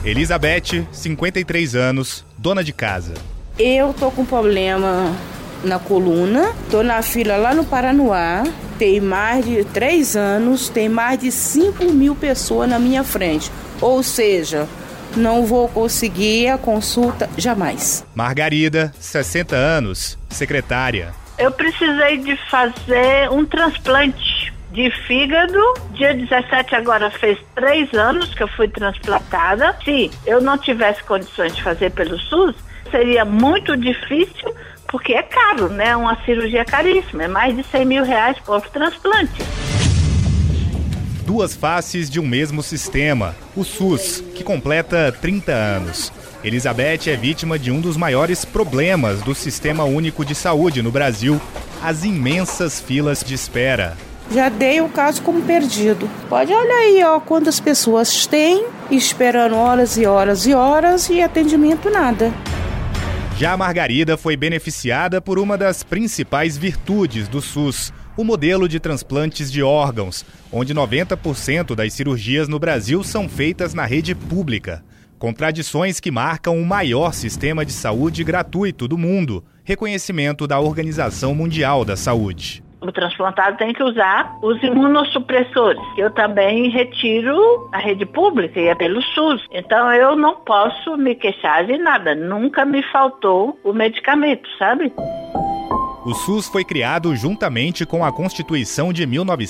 Elizabeth, 53 anos, dona de casa. Eu tô com problema na coluna, tô na fila lá no Paranoá, tem mais de 3 anos, tem mais de 5.000 pessoas na minha frente. Ou seja, não vou conseguir a consulta jamais. Margarida, 60 anos, secretária. Eu precisei de fazer um transplante de fígado. Dia 17 agora fez 3 anos que eu fui transplantada. Se eu não tivesse condições de fazer pelo SUS, seria muito difícil, porque é caro, né? Uma cirurgia caríssima, é mais de 100 mil reais por transplante. Duas faces de um mesmo sistema, o SUS, que completa 30 anos. Elizabeth é vítima de um dos maiores problemas do Sistema Único de Saúde no Brasil, as imensas filas de espera. Já dei o caso como perdido. Pode olhar aí, quantas pessoas tem, esperando horas e horas e horas e atendimento nada. Já a Margarida foi beneficiada por uma das principais virtudes do SUS, o modelo de transplantes de órgãos, onde 90% das cirurgias no Brasil são feitas na rede pública. Contradições que marcam o maior sistema de saúde gratuito do mundo, reconhecimento da Organização Mundial da Saúde. O transplantado tem que usar os imunossupressores. Eu também retiro a rede pública e é pelo SUS. Então eu não posso me queixar de nada. Nunca me faltou o medicamento, sabe? O SUS foi criado juntamente com a Constituição de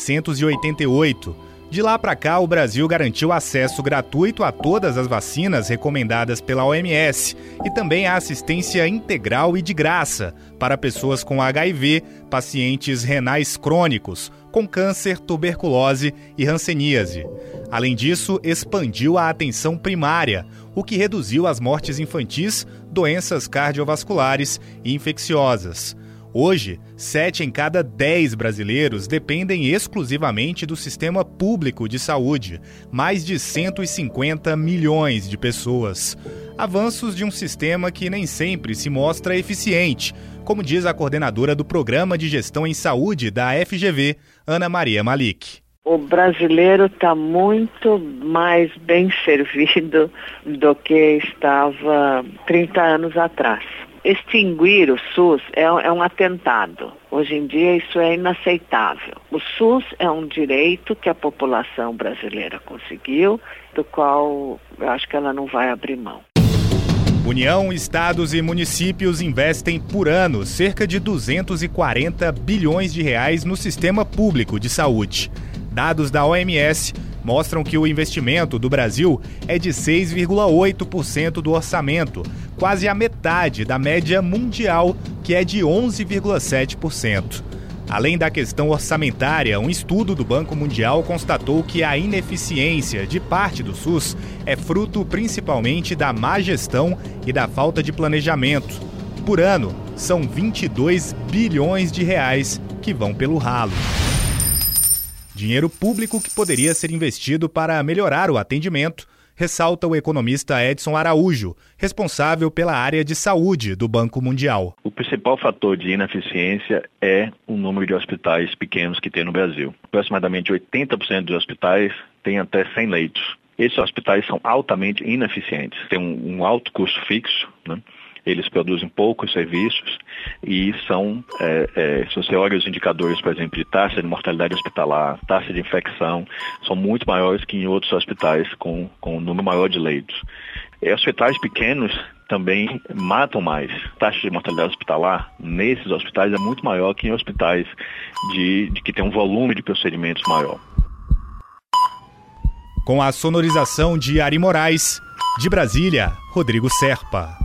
1988. De lá para cá, o Brasil garantiu acesso gratuito a todas as vacinas recomendadas pela OMS e também a assistência integral e de graça para pessoas com HIV, pacientes renais crônicos, com câncer, tuberculose e hanseníase. Além disso, expandiu a atenção primária, o que reduziu as mortes infantis, doenças cardiovasculares e infecciosas. Hoje, 7 em cada 10 brasileiros dependem exclusivamente do sistema público de saúde, mais de 150 milhões de pessoas. Avanços de um sistema que nem sempre se mostra eficiente, como diz a coordenadora do Programa de Gestão em Saúde da FGV, Ana Maria Malik. O brasileiro está muito mais bem servido do que estava 30 anos atrás. Extinguir o SUS é um atentado. Hoje em dia isso é inaceitável. O SUS é um direito que a população brasileira conseguiu, do qual eu acho que ela não vai abrir mão. União, estados e municípios investem por ano cerca de 240 bilhões de reais no sistema público de saúde. Dados da OMS mostram que o investimento do Brasil é de 6,8% do orçamento, quase a metade da média mundial, que é de 11,7%. Além da questão orçamentária, um estudo do Banco Mundial constatou que a ineficiência de parte do SUS é fruto principalmente da má gestão e da falta de planejamento. Por ano, são 22 bilhões de reais que vão pelo ralo. Dinheiro público que poderia ser investido para melhorar o atendimento, ressalta o economista Edson Araújo, responsável pela área de saúde do Banco Mundial. O principal fator de ineficiência é o número de hospitais pequenos que tem no Brasil. Aproximadamente 80% dos hospitais têm até 100 leitos. Esses hospitais são altamente ineficientes, têm um alto custo fixo, né? Eles produzem poucos serviços e se você olha os indicadores, por exemplo, de taxa de mortalidade hospitalar, taxa de infecção, são muito maiores que em outros hospitais com um número maior de leitos. Hospitais pequenos também matam mais. A taxa de mortalidade hospitalar nesses hospitais é muito maior que em hospitais que tem um volume de procedimentos maior. Com a sonorização de Ari Moraes, de Brasília, Rodrigo Serpa.